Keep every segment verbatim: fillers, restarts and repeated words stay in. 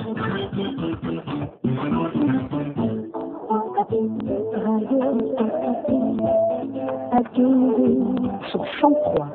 Sur sang-froid.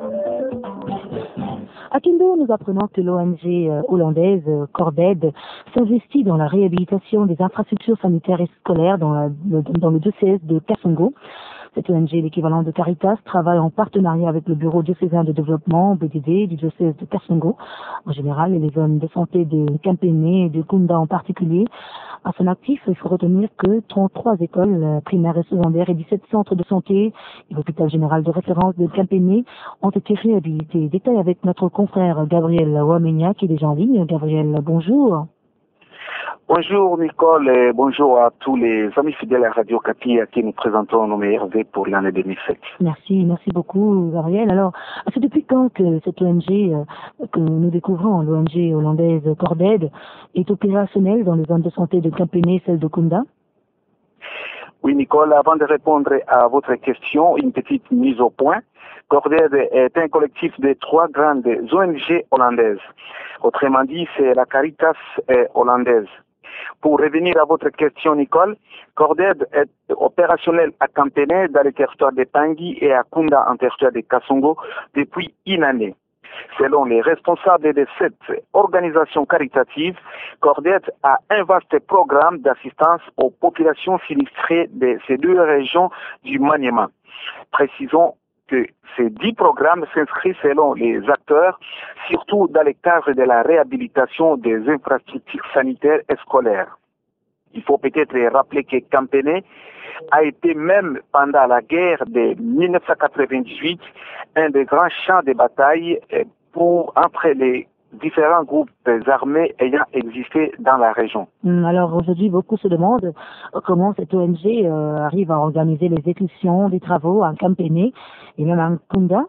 À Kindo, nous apprenons que l'O N G hollandaise Corded s'investit dans la réhabilitation des infrastructures sanitaires et scolaires dans, la, le, dans le diocèse de Kasongo. Cette O N G, l'équivalent de Caritas, travaille en partenariat avec le Bureau diocésain de développement, B D D, du diocèse de Kasongo en général, et les zones de santé de Kampene et de Kunda en particulier. À son actif, il faut retenir que trente-trois écoles primaires et secondaires et dix-sept centres de santé et l'hôpital général de référence de Kampene ont été réhabilités. Détail avec notre confrère Gabriel Wamenia qui est déjà en ligne. Gabriel, bonjour. Bonjour Nicole et bonjour à tous les amis fidèles à Radio Kapi à qui nous présentons nos meilleurs vœux pour l'année deux mille sept. Merci, merci beaucoup Gabriel. Alors, c'est depuis quand que cette O N G euh, que nous découvrons, l'O N G hollandaise Corded, est opérationnelle dans les zones de santé de Kampene et celle de Kunda? Oui Nicole, avant de répondre à votre question, une petite mise au point. Corded est un collectif de trois grandes O N G hollandaises. Autrement dit, c'est la Caritas hollandaise. Pour revenir à votre question, Nicole, Corded est opérationnel à Kampene, dans le territoire de Tangi, et à Kunda, en territoire de Kasongo, depuis une année. Selon les responsables de cette organisation caritative, Corded a un vaste programme d'assistance aux populations sinistrées de ces deux régions du Maniema. Précisons que ces dix programmes s'inscrivent selon les acteurs, surtout dans le cadre de la réhabilitation des infrastructures sanitaires et scolaires. Il faut peut-être rappeler que Kampene a été même pendant la guerre de mille neuf cent quatre-vingt-dix-huit un des grands champs de bataille pour, entre les différents groupes armés ayant existé dans la région. Alors aujourd'hui, beaucoup se demandent comment cette O N G euh, arrive à organiser les exécutions des travaux en Kampene et même en Kunda.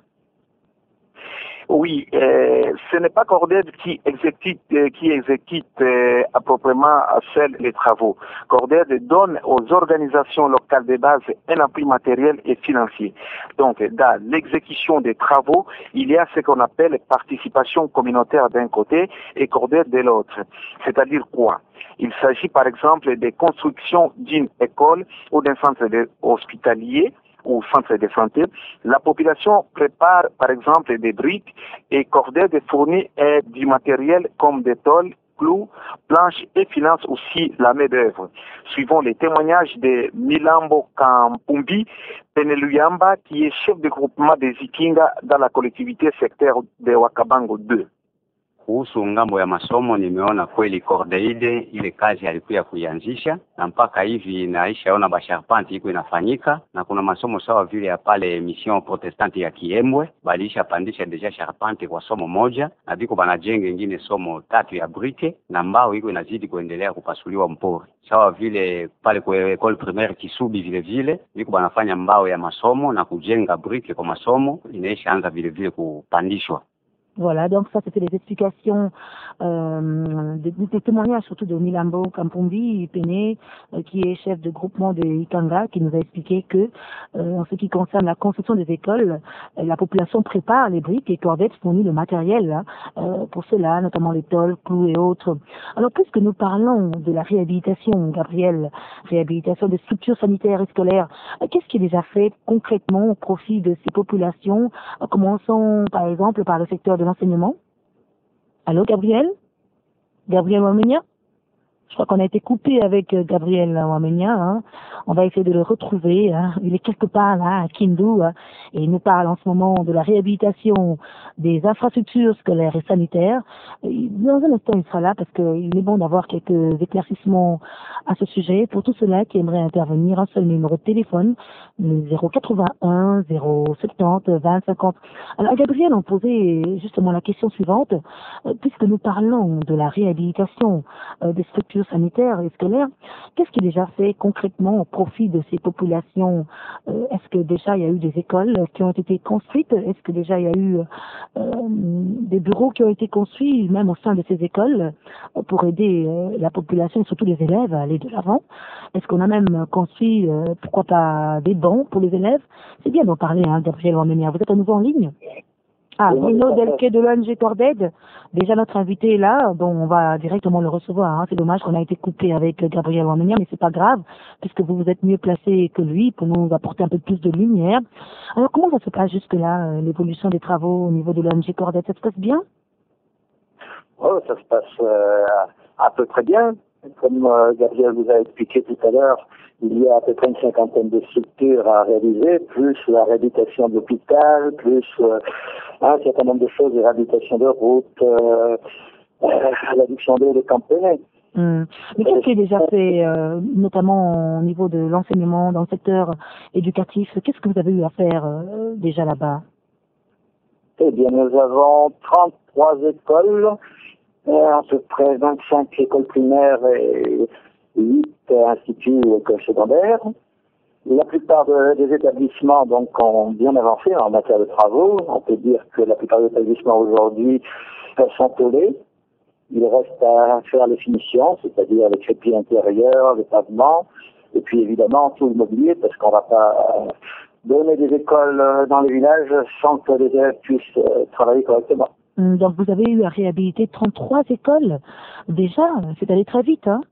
Oui, euh, ce n'est pas Corded qui exécute, euh, qui exécute euh, appropriément seuls les travaux. Corded donne aux organisations locales de base un appui matériel et financier. Donc, dans l'exécution des travaux, il y a ce qu'on appelle participation communautaire d'un côté et Corded de l'autre. C'est-à-dire quoi? Il s'agit par exemple de construction d'une école ou d'un centre hospitalier ou centre de santé. La population prépare par exemple des briques et Corded fournit du matériel comme des tôles, clous, planches et finance aussi la main-d'œuvre. Suivant les témoignages de Milambo Kampumbi Peneluyamba, qui est chef de groupement des Ikinga dans la collectivité secteur de Wakabango deux. Kuhusu ngambo ya masomo, nimeona kweli Corded ile kazi alikuya kuianzisha na mpaka hivi naishaona basharpanti iko inafanyika, na kuna masomo sawa vile ya pale mission protestanti ya Kiembwe balisha pandisha deja sharpanti kwa somo moja, na biko banajenga ingine somo tatu ya brike, na mbao iko inazidi kuendelea kupasuliwa mpori. Sawa vile pale kwa école primaire Kisubi vile vile biko banafanya mbao ya masomo na kujenga brike kwa masomo inaisha anza vile vile kupandishwa. Voilà, donc ça c'était les explications, euh, des, des témoignages surtout de Milambo Kampumbi Pene, euh, qui est chef de groupement de Ikanga, qui nous a expliqué que euh, en ce qui concerne la construction des écoles, euh, la population prépare les briques et Corded fournit le matériel hein, euh, pour cela, notamment les tôles, clous et autres. Alors puisque nous parlons de la réhabilitation, Gabriel, réhabilitation des structures sanitaires et scolaires, euh, qu'est-ce qui est déjà fait concrètement au profit de ces populations? euh, Commençons par exemple par le secteur de l'enseignement. Allô, Gabriel? Gabriel Wamenia? Je crois qu'on a été coupé avec Gabriel Wamenia. Hein. On va essayer de le retrouver. Hein. Il est quelque part là, à Kindu, hein, et il nous parle en ce moment de la réhabilitation des infrastructures scolaires et sanitaires. Dans un instant, il sera là parce qu'il est bon d'avoir quelques éclaircissements à ce sujet. Pour tous ceux-là qui aimeraient intervenir, un seul numéro de téléphone, le zéro quatre-vingt-un zéro soixante-dix vingt cinquante. Alors, Gabriel, on posait justement la question suivante. Puisque nous parlons de la réhabilitation des structures sanitaires et scolaires, qu'est-ce qui est déjà fait concrètement au profit de ces populations? euh, Est-ce que déjà il y a eu des écoles qui ont été construites? Est-ce que déjà il y a eu euh, des bureaux qui ont été construits, même au sein de ces écoles, euh, pour aider euh, la population et surtout les élèves à aller de l'avant? Est-ce qu'on a même construit, euh, pourquoi pas, des bancs pour les élèves? C'est bien d'en parler, hein, Gabriel Wamenia. Vous êtes à nouveau en ligne? Ah, Bruno Delque de l'O N G Corded, déjà notre invité est là, donc on va directement le recevoir. Hein. C'est dommage qu'on a été coupé avec Gabriel Wamenia, mais c'est pas grave, puisque vous vous êtes mieux placé que lui pour nous apporter un peu plus de lumière. Alors comment ça se passe jusque-là, euh, l'évolution des travaux au niveau de l'O N G Corded? Ça se passe bien? Oh, ça se passe euh, à peu près bien. Comme euh, Gabriel vous a expliqué tout à l'heure, il y a à peu près une cinquantaine de structures à réaliser, plus la réhabilitation de l'hôpital, plus euh, un certain nombre de choses, la réhabilitation de routes, euh, euh, l'adduction d'eau de Campéné. Hum. Mais qu'est-ce qui est déjà fait, euh, notamment au niveau de l'enseignement dans le secteur éducatif? Qu'est-ce que vous avez eu à faire euh, déjà là-bas? Eh bien, nous avons trente-trois écoles, euh, à peu près vingt-cinq écoles primaires et huit instituts ou écoles secondaires. La plupart de, des établissements donc ont bien avancé en matière de travaux. On peut dire que la plupart des établissements aujourd'hui sont tollés. Il reste à faire les finitions, c'est-à-dire les crépiers intérieurs, les pavements, et puis évidemment tout le mobilier, parce qu'on ne va pas euh, donner des écoles euh, dans les villages sans que les élèves puissent euh, travailler correctement. Donc vous avez eu à réhabiliter trente-trois écoles. Déjà, c'est allé très vite, hein?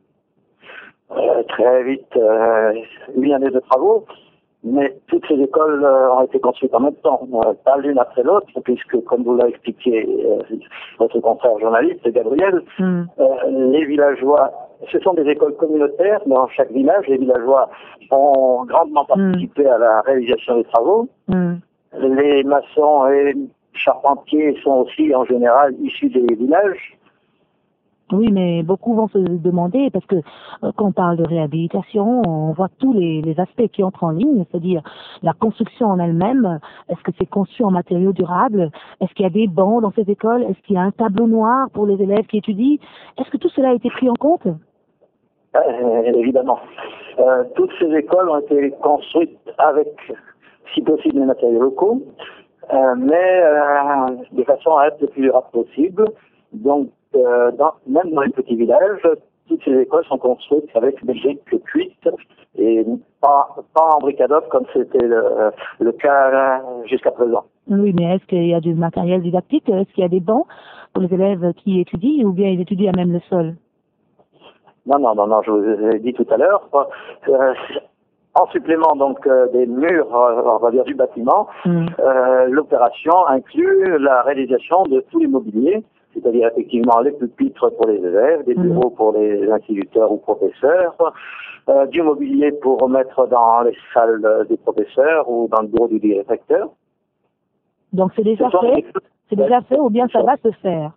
Euh, très vite, euh, huit années de travaux, mais toutes ces écoles euh, ont été construites en même temps, euh, pas l'une après l'autre, puisque, comme vous l'a expliqué euh, votre confrère journaliste, Gabriel, mm. euh, les villageois, ce sont des écoles communautaires, dans chaque village, les villageois ont grandement participé mm. à la réalisation des travaux. Mm. Les maçons et charpentiers sont aussi, en général, issus des villages. Oui, mais beaucoup vont se demander, parce que euh, quand on parle de réhabilitation, on voit tous les, les aspects qui entrent en ligne, c'est-à-dire la construction en elle-même. Est-ce que c'est conçu en matériaux durables? Est-ce qu'il y a des bancs dans ces écoles? Est-ce qu'il y a un tableau noir pour les élèves qui étudient? Est-ce que tout cela a été pris en compte? euh, Évidemment. Euh, toutes ces écoles ont été construites avec, si possible, des matériaux locaux, euh, mais euh, de façon à être le plus durable possible. Donc, Euh, dans, même dans les petits villages, toutes ces écoles sont construites avec des briques cuites et pas, pas en bric-à-brac comme c'était le, le cas jusqu'à présent. Oui, mais est-ce qu'il y a du matériel didactique? Est-ce qu'il y a des bancs pour les élèves qui étudient ou bien ils étudient à même le sol? Non, non, non, non, je vous ai dit tout à l'heure. Euh, en supplément donc euh, des murs, euh, on va dire du bâtiment, mm. euh, l'opération inclut la réalisation de tous les mobiliers, c'est-à-dire effectivement les pupitres pour les élèves, des bureaux pour les instituteurs ou professeurs, euh, du mobilier pour mettre dans les salles des professeurs ou dans le bureau du directeur. Donc c'est déjà fait, c'est déjà fait ou bien ça va se faire?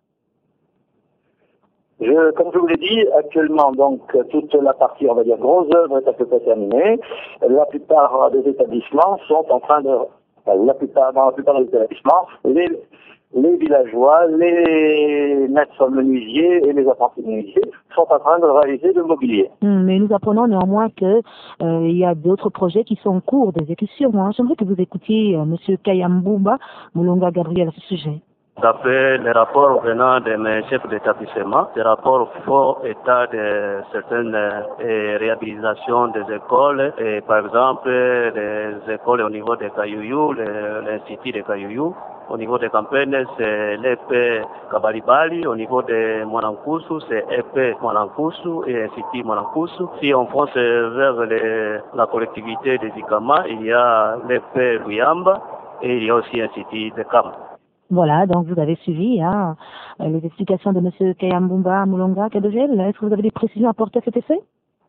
Je, comme je vous l'ai dit, actuellement, donc, toute la partie, on va dire, grosse œuvre est à peu près terminée. La plupart des établissements sont en train de, enfin, la plupart, dans la plupart des établissements, les, les villageois, les maîtres menuisiers et les apprentis menuisiers sont en train de réaliser le mobilier. Mmh, mais nous apprenons néanmoins que euh, il y a d'autres projets qui sont en cours d'exécution. Hein. J'aimerais que vous écoutiez euh, Monsieur Kayambumba Mulonga Gabriel à ce sujet. D'après les rapports venant de mes chefs d'établissement, des rapports font état de certaines euh, réhabilitations des écoles, et par exemple les écoles au niveau de Kayuyu, l'Institut de Kayuyu. Au niveau des campagnes, c'est l'E P Kabalibali. Au niveau de Mwanankusu, c'est E P Mwanankusu et Institut Mwanankusu. Si on fonce vers les, la collectivité des Ikama, il y a l'E P Ruyamba et il y a aussi l'Institut de Kam. Voilà, donc vous avez suivi hein, les explications de M. Kayambumba Mulonga Kadogel. Est-ce que vous avez des précisions à apporter à cet effet?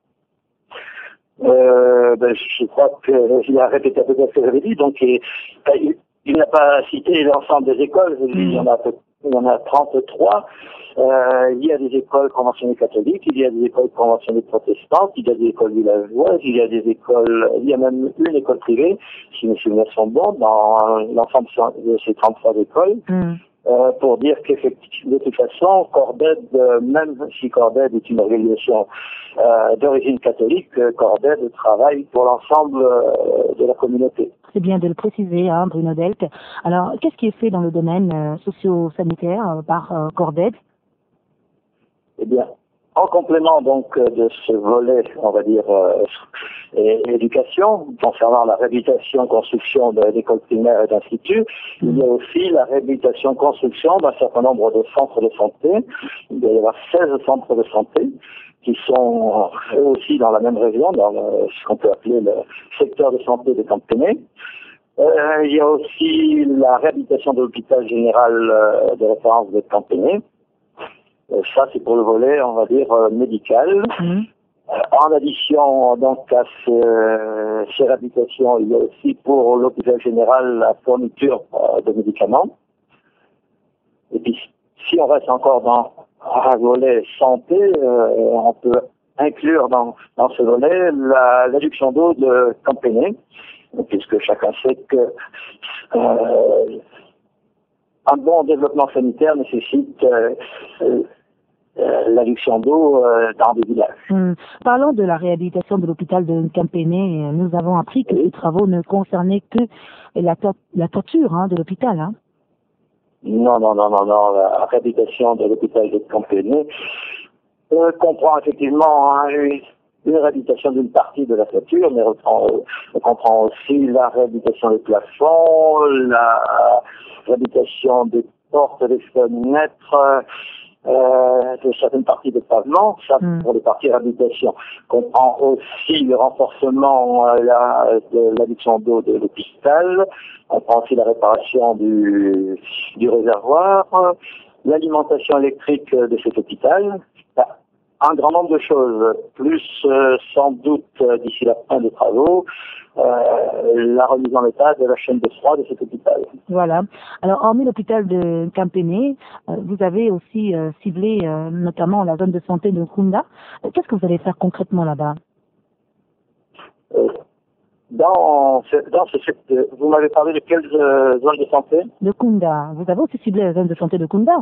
euh, ben, Je crois qu'il a répété à peu près ce que j'avais dit. Donc, il, il, il n'a pas cité l'ensemble des écoles. Mmh. Il y en a, il y en a trente-trois. Euh, il y a des écoles conventionnées catholiques, il y a des écoles conventionnées protestantes, il y a des écoles villageoises, il y a des écoles, il y a même une école privée, si mes souvenirs sont bons, dans l'ensemble de ces trente-trois écoles, mm. euh, pour dire qu'effectivement, de toute façon, Corded, même si Corded est une organisation euh, d'origine catholique, Corded travaille pour l'ensemble euh, de la communauté. C'est bien de le préciser, hein, Bruno Delque. Alors, qu'est-ce qui est fait dans le domaine euh, socio-sanitaire euh, par euh, Corded? Eh bien, en complément donc de ce volet, on va dire, euh, et l'éducation, concernant la réhabilitation, construction d'écoles primaires et d'instituts. Il y a aussi la réhabilitation, construction d'un certain nombre de centres de santé. Il doit y avoir seize centres de santé qui sont eux aussi dans la même région, dans le, ce qu'on peut appeler le secteur de santé de Campéné. Euh, il y a aussi la réhabilitation de l'hôpital général euh, de référence de Campéné. Euh, ça, c'est pour le volet, on va dire, euh, médical. Mmh. Euh, en addition, donc, à ces, euh, ces réhabilitations, il y a aussi pour l'hôpital général la fourniture euh, de médicaments. Et puis, si on reste encore dans un volet santé, euh, on peut inclure dans, dans ce volet la l'adduction d'eau de Campéné, puisque chacun sait que euh, un bon développement sanitaire nécessite euh, euh, l'adduction d'eau euh, dans des villages. Hum. Parlons de la réhabilitation de l'hôpital de Campéné. Nous avons appris que les travaux ne concernaient que la, to la toiture hein, de l'hôpital. Hein. Non, non, non, non, non. La réhabilitation de l'hôpital de Campéné euh, comprend effectivement hein, une, une réhabilitation d'une partie de la toiture, mais on, on comprend aussi la réhabilitation des plafonds, la réhabilitation des portes, des fenêtres, euh, de certaines parties de pavement, ça mm. pour les parties réhabilitation. On comprend aussi le renforcement euh, la, de l'adduction d'eau de l'hôpital, on comprend aussi la réparation du, du réservoir, l'alimentation électrique de cet hôpital, un grand nombre de choses, plus euh, sans doute euh, d'ici la fin des travaux, euh, la remise en état de la chaîne de froid de cet hôpital. Voilà. Alors, hormis l'hôpital de Campéné, euh, vous avez aussi euh, ciblé euh, notamment la zone de santé de Kunda. Euh, Qu'est-ce que vous allez faire concrètement là-bas? euh, Dans ce, dans ce secteur, vous m'avez parlé de quelle euh, zone de santé? De Kunda. Vous avez aussi ciblé la zone de santé de Kunda?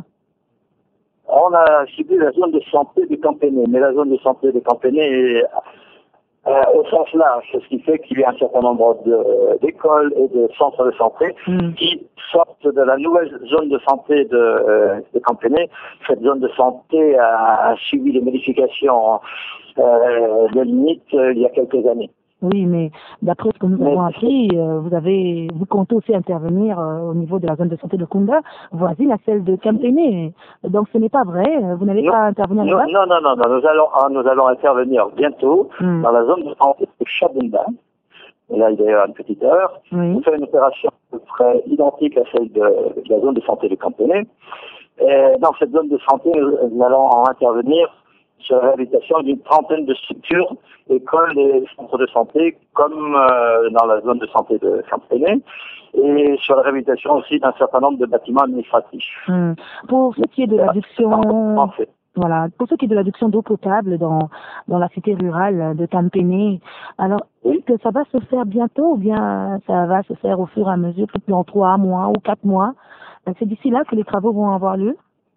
On a ciblé la zone de santé de Campéné, mais la zone de santé de Campéné est euh, au sens large, ce qui fait qu'il y a un certain nombre d'écoles et de centres de santé mm. qui sortent de la nouvelle zone de santé de, euh, de Campéné. Cette zone de santé a, a subi des modifications euh, de limite euh, il y a quelques années. Oui, mais d'après ce que nous avons appris, euh, vous avez, vous comptez aussi intervenir euh, au niveau de la zone de santé de Kunda, voisine à celle de Campéné. Donc ce n'est pas vrai, vous n'allez pas intervenir là-bas? Non, non, non, non, nous allons, nous allons intervenir bientôt hmm. dans la zone de santé de Chabunda. Et là, il y a une petite heure. Oui. On fait une opération à peu près identique à celle de, de la zone de santé de Campéné. Et dans cette zone de santé, nous, nous allons en intervenir sur la réhabilitation d'une trentaine de structures, écoles et centres de santé, comme euh, dans la zone de santé de Campéné, et sur la réhabilitation aussi d'un certain nombre de bâtiments administratifs. Hum. Pour ce qui est de l'adduction, voilà, pour ce qui est de l'adduction d'eau potable dans dans la cité rurale de Campéné, alors oui. Est-ce que ça va se faire bientôt ou bien ça va se faire au fur et à mesure, peut-être dans trois mois ou quatre mois? C'est d'ici là que les travaux vont avoir lieu?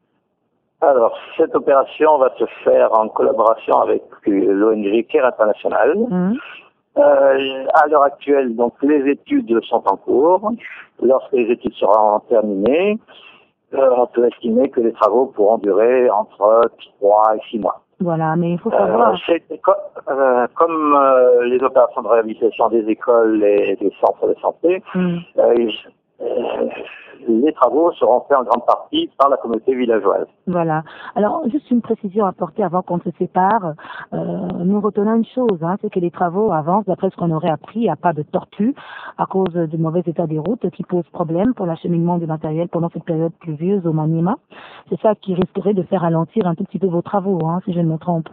Alors, cette opération va se faire en collaboration avec l'O N G Care International. Mmh. Euh, à l'heure actuelle, donc, les études sont en cours. Lorsque les études seront terminées, euh, on peut estimer que les travaux pourront durer entre trois et six mois. Voilà, mais il faut savoir... Euh, euh, comme euh, les opérations de réhabilitation des écoles et des centres de santé, mmh. euh, euh, les travaux seront faits en grande partie par la communauté villageoise. Voilà. Alors, juste une précision à apporter avant qu'on se sépare. Euh, nous retenons une chose, hein, c'est que les travaux avancent d'après ce qu'on aurait appris. Il n'y a pas de tortue à cause du mauvais état des routes qui pose problème pour l'acheminement du matériel pendant cette période pluvieuse au Maniema. C'est ça qui risquerait de faire ralentir un tout petit peu vos travaux, hein, si je ne me trompe.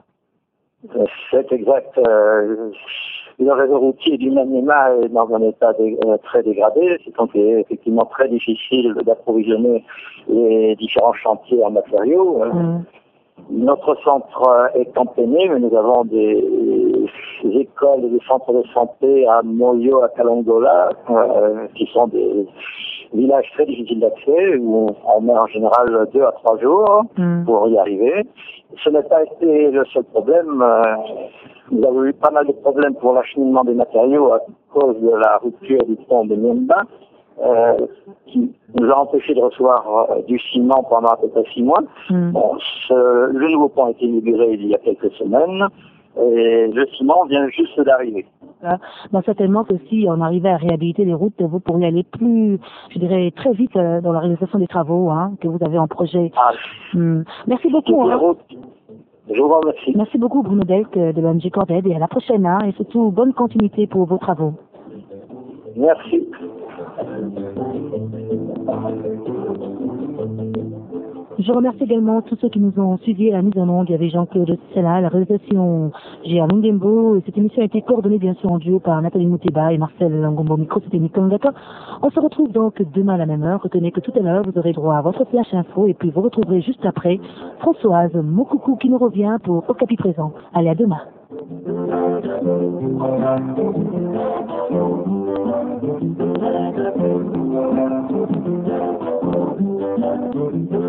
C'est exact. Euh, le réseau routier du Maniema est dans un état dé, euh, très dégradé, c'est donc effectivement très difficile d'approvisionner les différents chantiers en matériaux. Mmh. Notre centre est Campéné, mais nous avons des, des écoles et des centres de santé à Moyo, à Kalongola, euh, qui sont des villages très difficiles d'accès, où on met en général deux à trois jours mmh. pour y arriver. Ce n'a pas été le seul problème. Euh, nous avons eu pas mal de problèmes pour l'acheminement des matériaux à cause de la rupture du pont de Miemba, euh, qui nous a empêché de recevoir euh, du ciment pendant à peu près six mois. Mmh. Bon, ce, le nouveau pont a été inauguré il y a quelques semaines et le ciment vient juste d'arriver. Voilà. Donc certainement que si on arrivait à réhabiliter les routes, vous pourriez aller plus, je dirais, très vite euh, dans la réalisation des travaux hein, que vous avez en projet. Ah, Hmm. Merci beaucoup. Hein. Je vous remercie. Merci beaucoup Bruno Delc de l'O N G Corded et à la prochaine. Hein, et surtout, bonne continuité pour vos travaux. Merci. Je remercie également tous ceux qui nous ont suivis à la mise en onde. Il y avait Jean-Claude Sella, à la réalisation G R Lungembo. Cette émission a été coordonnée bien sûr en duo par Nathalie Mouteba et Marcel Langombo Micro. C'était Nicole Ngaka. On se retrouve donc demain à la même heure. Retenez que tout à l'heure, vous aurez droit à votre flash info et puis vous retrouverez juste après Françoise Mokoukou qui nous revient pour Okapi présent. Allez, à demain. Thank you.